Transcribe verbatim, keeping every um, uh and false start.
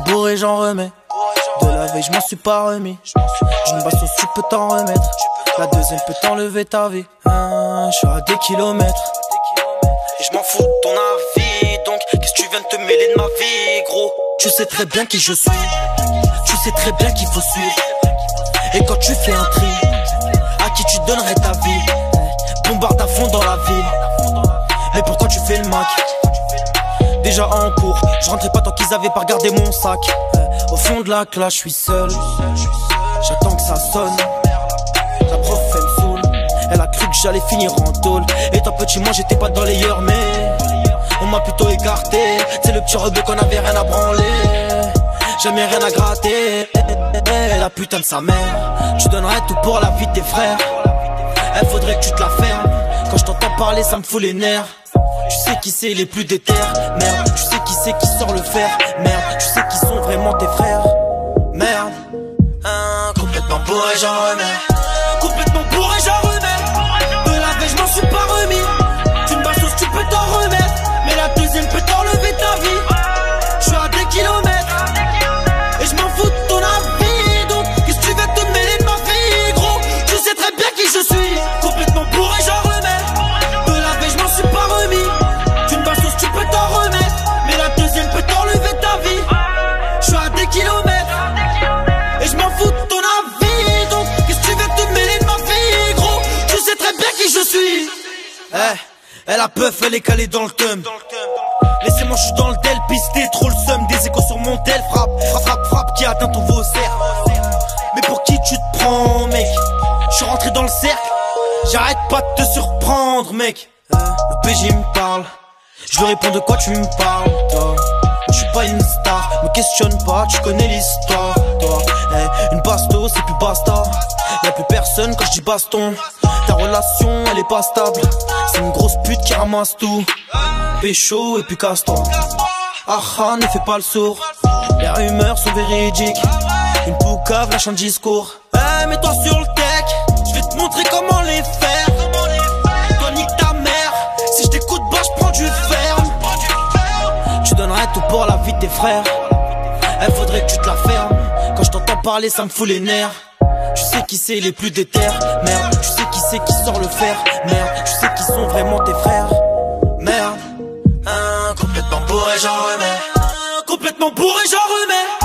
bourré, j'en remets. De la veille, je m'en suis pas remis. D'une bastos, tu peux t'en remettre. La deuxième peut t'enlever ta vie. Hein, je suis à des kilomètres. Et je m'en fous de ton avis. Donc, qu'est-ce que tu viens de te mêler de ma vie, gros? Tu sais très bien qui je suis. Tu sais très bien qu'il faut suivre. Et quand tu fais un tri, à qui tu donnerais ta vie? Bombarde à fond dans la ville. Mais pourquoi tu fais le mac? Déjà en cours, je rentrais pas tant qu'ils avaient pas regardé mon sac. Au fond de la classe, je suis seul. J'attends que ça sonne. La prof elle me saoule. Elle a cru que j'allais finir en tôle. Étant petit, moi j'étais pas dans les yeux, mais on m'a plutôt écarté. C'est le petit rebeu qu'on avait rien à branler. Jamais rien à gratter. La putain de sa mère. Tu donnerais tout pour la vie de tes frères. Elle faudrait que tu te la fermes. Quand je t'entends parler, ça me fout les nerfs. Tu sais qui c'est les plus déter. Merde, tu sais qui c'est qui sort le fer. Merde, tu sais qui sont vraiment tes frères. Merde, hein, complètement bourré, j'en remets. Complètement bourré, j'en remets. De la veille, je m'en suis pas remis. Tu me bastos, tu peux t'en remettre. Mais la deuxième peut t'enlever ta vie. Je suis à des kilomètres. Et je m'en fous de ton avis. Donc, qu'est-ce que tu veux te mêler de ma vie, gros? Tu sais très bien qui je suis. Complètement bourré, j'en remets. De la veille, je m'en suis pas remis. Tu me bastos, tu peux t'en remettre. Mais la deuxième peut t'enlever ta vie. Je suis à des kilomètres. Et je m'en fous de ton avis. Donc, qu'est-ce que tu veux te mêler de ma vie, gros? Tu sais très bien qui je suis. Eh, hey, elle a peuf, elle est calée dans le thum. Laissez-moi, je suis dans le tel, pisté, trop le seum. Des échos sur mon tel, frappe, frappe, frappe, frappe qui atteint ton vaussaire. Mais pour qui tu te prends, mec? Je suis rentré dans le cercle. J'arrête pas de te surprendre, mec. Le P J me parle. Je lui réponds de quoi tu me parles, toi. Je suis pas une star, me questionne pas, tu connais l'histoire, toi. Hey, une basto, c'est plus basta. Y'a plus personne quand je dis baston. Ta relation, elle est pas stable. C'est une grosse pute qui ramasse tout. Pécho et puis casse-toi. Ah ah, ne fais pas le sourd. Les rumeurs sont véridiques. Une poucave lâche un discours. Hey, mets-toi sur le tech. Je vais te montrer comment les faire. Toi nique ta mère. Si je t'écoute pas, je prends du ferme. Tu donnerais tout pour la vie de tes frères. Elle faudrait que tu te la fermes. Quand je t'entends parler, ça me fout les nerfs. Tu sais qui c'est les plus déter. Merde, tu sais qui c'est qui sort le fer. Merde, tu sais qui sont vraiment tes frères. Merde, hein, complètement bourré, j'en remets. Complètement bourré, j'en remets.